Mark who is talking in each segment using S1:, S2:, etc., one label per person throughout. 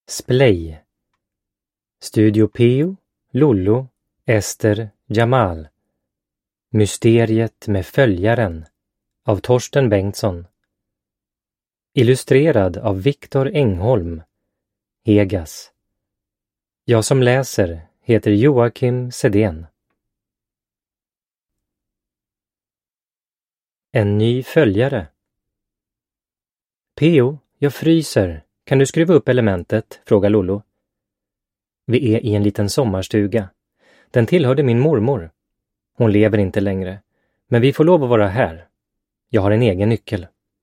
S1: Splay. Studio Peo, Lollo, Ester, Jamal. Mysteriet med följaren av Torsten Bengtsson. Illustrerad av Viktor Engholm. Hegas. Jag som läser heter Joakim Sedén. En ny följare. Peo, jag fryser. Kan du skruva upp elementet? Frågar Lollo. Vi är i en liten sommarstuga. Den tillhörde min mormor. Hon lever inte längre, men vi får lov att vara här. Jag har en egen nyckel.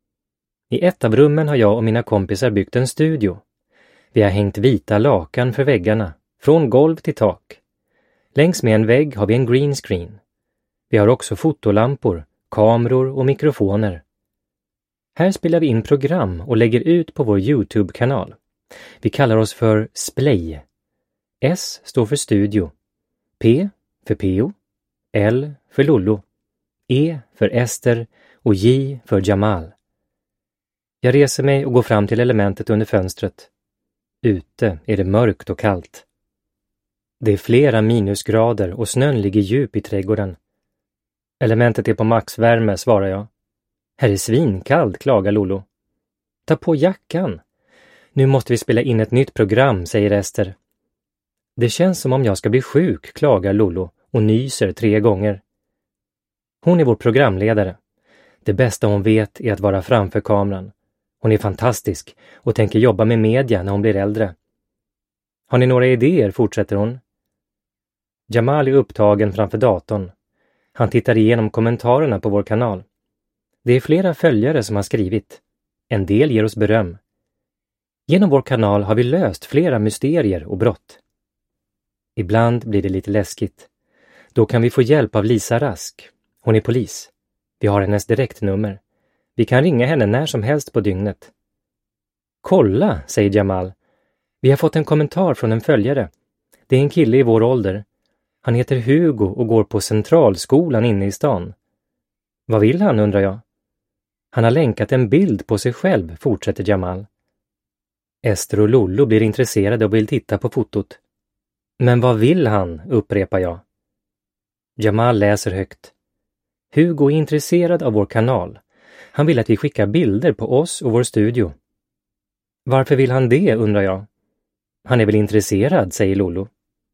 S1: I ett av rummen har jag och mina kompisar byggt en studio. Vi har hängt vita lakan för väggarna, från golv till tak. Längs med en vägg har vi en green screen. Vi har också fotolampor, kameror och mikrofoner. Här spelar vi in program och lägger ut på vår YouTube-kanal. Vi kallar oss för Splay. S står för studio. P för Peo. L för Lollo. E för Ester och J för Jamal. Jag reser mig och går fram till elementet under fönstret. Ute är det mörkt och kallt. Det är flera minusgrader och snön ligger djup i trädgården. Elementet är på maxvärme, svarar jag. Här är svinkallt, klagar Lollo. Ta på jackan. Nu måste vi spela in ett nytt program, säger Ester. Det känns som om jag ska bli sjuk, klagar Lollo och nyser 3 gånger. Hon är vår programledare. Det bästa hon vet är att vara framför kameran. Hon är fantastisk och tänker jobba med media när hon blir äldre. Har ni några idéer, fortsätter hon. Jamal är upptagen framför datorn. Han tittar igenom kommentarerna på vår kanal. Det är flera följare som har skrivit. En del ger oss beröm. Genom vår kanal har vi löst flera mysterier och brott. Ibland blir det lite läskigt. Då kan vi få hjälp av Lisa Rask. Hon är polis. Vi har hennes direktnummer. Vi kan ringa henne när som helst på dygnet. Kolla, säger Jamal. Vi har fått en kommentar från en följare. Det är en kille i vår ålder. Han heter Hugo och går på centralskolan inne i stan. Vad vill han, undrar jag. Han har länkat en bild på sig själv, fortsätter Jamal. Ester och Lollo blir intresserade och vill titta på fotot. Men vad vill han, upprepar jag. Jamal läser högt. Hugo är intresserad av vår kanal. Han vill att vi skickar bilder på oss och vår studio. Varför vill han det, undrar jag. Han är väl intresserad, säger Lollo.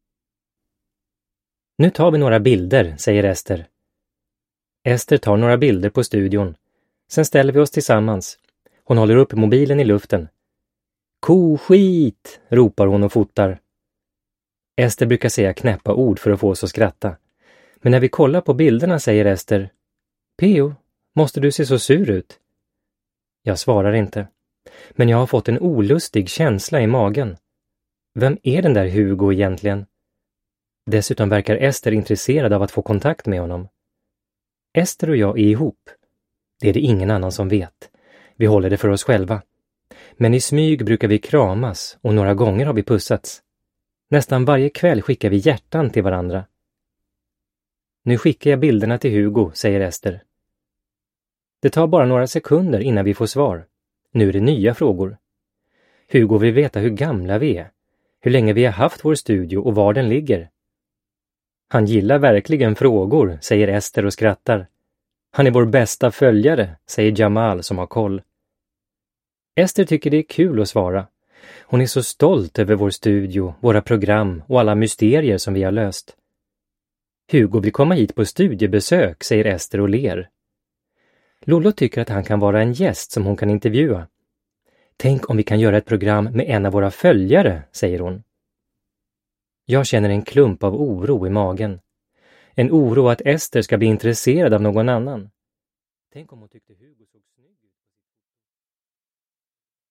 S1: Nu tar vi några bilder, säger Ester. Ester tar några bilder på studion. Sen ställer vi oss tillsammans. Hon håller upp mobilen i luften. Koskit, ropar hon och fotar. Ester brukar säga knäppa ord för att få oss att skratta. Men när vi kollar på bilderna säger Ester, Peo, måste du se så sur ut? Jag svarar inte. Men jag har fått en olustig känsla i magen. Vem är den där Hugo egentligen? Dessutom verkar Ester intresserad av att få kontakt med honom. Ester och jag är ihop. Det är det ingen annan som vet. Vi håller det för oss själva. Men i smyg brukar vi kramas och några gånger har vi pussats. Nästan varje kväll skickar vi hjärtan till varandra. Nu skickar jag bilderna till Hugo, säger Ester. Det tar bara några sekunder innan vi får svar. Nu är det nya frågor. Hugo vill veta hur gamla vi är, hur länge vi har haft vår studio och var den ligger. Han gillar verkligen frågor, säger Ester och skrattar. Han är vår bästa följare, säger Jamal som har koll. Ester tycker det är kul att svara. Hon är så stolt över vår studio, våra program och alla mysterier som vi har löst. Hugo vill komma hit på studiebesök, säger Ester och ler. Lollo tycker att han kan vara en gäst som hon kan intervjua. Tänk om vi kan göra ett program med en av våra följare, säger hon. Jag känner en klump av oro i magen. En oro att Ester ska bli intresserad av någon annan. Tänk om hon tyckte Hugo såg snygg.